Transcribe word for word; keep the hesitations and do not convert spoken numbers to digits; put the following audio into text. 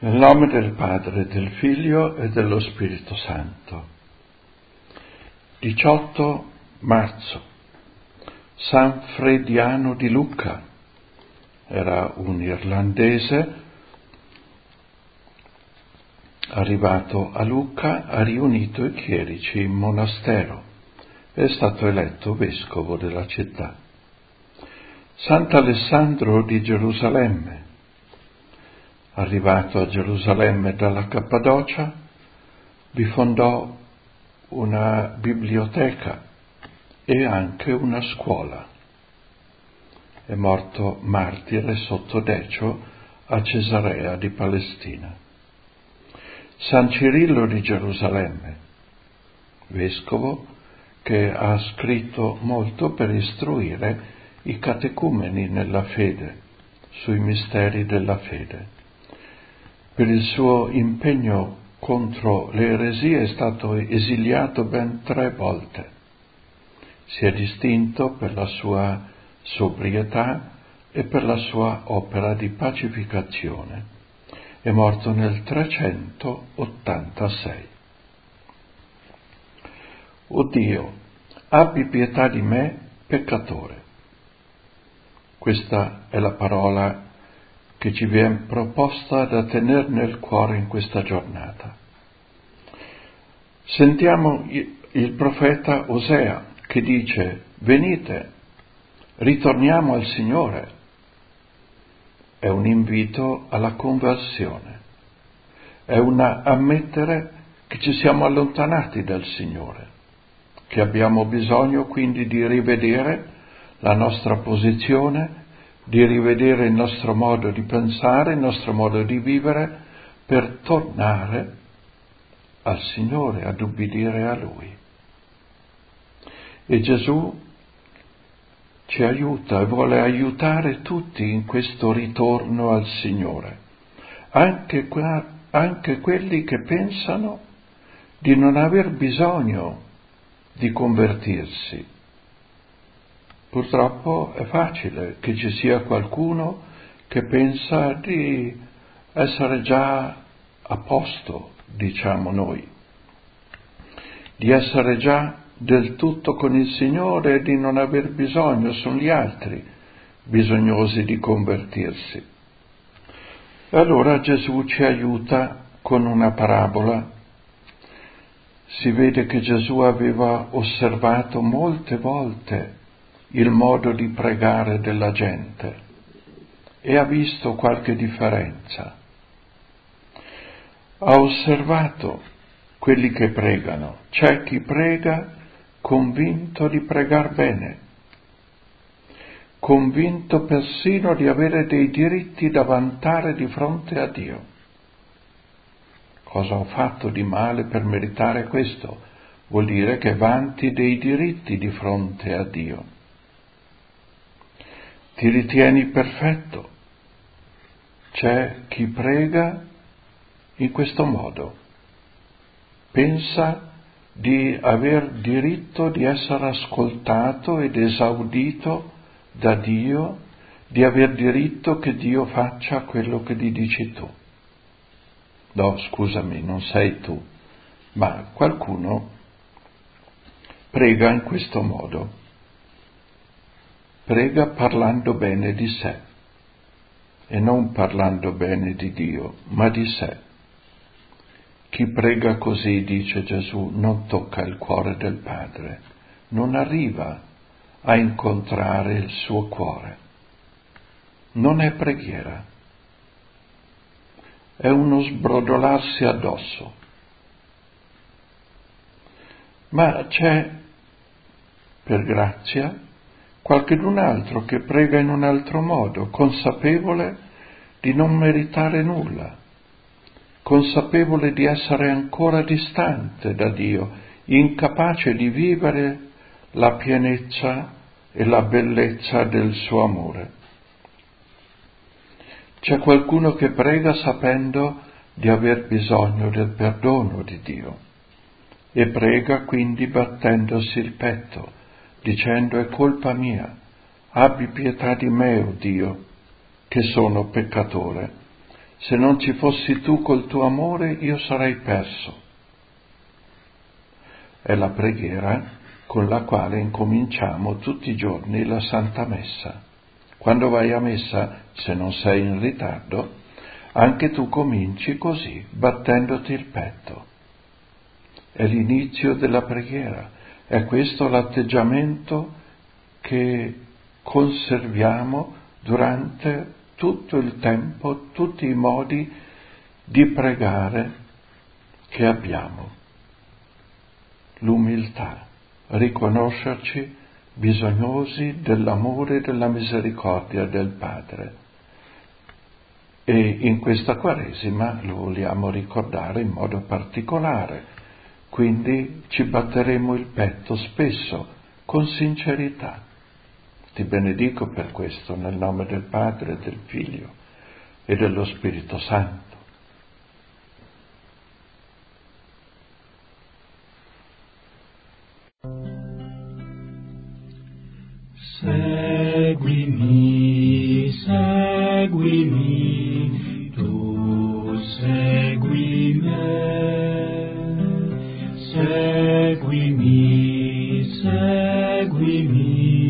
Nel nome del Padre, del Figlio e dello Spirito Santo. diciotto marzo. San Frediano di Lucca. Era un irlandese arrivato a Lucca, ha riunito i chierici in monastero. È stato eletto vescovo della città. Sant'Alessandro di Gerusalemme. Arrivato a Gerusalemme dalla Cappadocia, vi fondò una biblioteca e anche una scuola. È morto martire sotto Decio a Cesarea di Palestina. San Cirillo di Gerusalemme, vescovo che ha scritto molto per istruire i catecumeni nella fede, sui misteri della fede. Per il suo impegno contro le eresie è stato esiliato ben tre volte. Si è distinto per la sua sobrietà e per la sua opera di pacificazione. È morto nel trecentottantasei. O Dio, abbi pietà di me, peccatore. Questa è la parola che ci viene proposta da tenere nel cuore in questa giornata. Sentiamo il profeta Osea che dice: venite, ritorniamo al Signore. È un invito alla conversione, è un ammettere che ci siamo allontanati dal Signore, che abbiamo bisogno quindi di rivedere la nostra posizione, di rivedere il nostro modo di pensare, il nostro modo di vivere, per tornare al Signore, ad ubbidire a Lui. E Gesù ci aiuta e vuole aiutare tutti in questo ritorno al Signore, anche, qua, anche quelli che pensano di non aver bisogno di convertirsi. Purtroppo è facile che ci sia qualcuno che pensa di essere già a posto, diciamo noi, di essere già del tutto con il Signore e di non aver bisogno, sono gli altri bisognosi di convertirsi. E allora Gesù ci aiuta con una parabola. Si vede che Gesù aveva osservato molte volte il modo di pregare della gente e ha visto qualche differenza. Ha osservato quelli che pregano. C'è chi prega convinto di pregar bene, convinto persino di avere dei diritti da vantare di fronte a Dio. Cosa ho fatto di male per meritare questo? Vuol dire che vanti dei diritti di fronte a Dio. Ti ritieni perfetto? C'è chi prega in questo modo. Pensa di aver diritto di essere ascoltato ed esaudito da Dio, di aver diritto che Dio faccia quello che gli dici tu. No, scusami, non sei tu, ma qualcuno prega in questo modo. Prega parlando bene di sé e non parlando bene di Dio, ma di sé. Chi prega così, dice Gesù, non tocca il cuore del Padre, non arriva a incontrare il suo cuore. Non è preghiera, è uno sbrodolarsi addosso. Ma c'è, per grazia, qualcun altro che prega in un altro modo, consapevole di non meritare nulla, consapevole di essere ancora distante da Dio, incapace di vivere la pienezza e la bellezza del suo amore. C'è qualcuno che prega sapendo di aver bisogno del perdono di Dio e prega quindi battendosi il petto, dicendo: è colpa mia, abbi pietà di me, o Dio, che sono peccatore. Se non ci fossi tu col tuo amore, io sarei perso. È la preghiera con la quale incominciamo tutti i giorni la Santa Messa. Quando vai a messa, se non sei in ritardo, anche tu cominci così, battendoti il petto. È l'inizio della preghiera, è questo l'atteggiamento che conserviamo durante tutto il tempo, tutti i modi di pregare che abbiamo. L'umiltà, riconoscerci bisognosi dell'amore e della misericordia del Padre. E in questa Quaresima lo vogliamo ricordare in modo particolare, quindi ci batteremo il petto spesso, con sincerità. Ti benedico per questo, nel nome del Padre, del Figlio e dello Spirito Santo. Seguimi, seguimi, tu segui me. Seguimi, seguimi,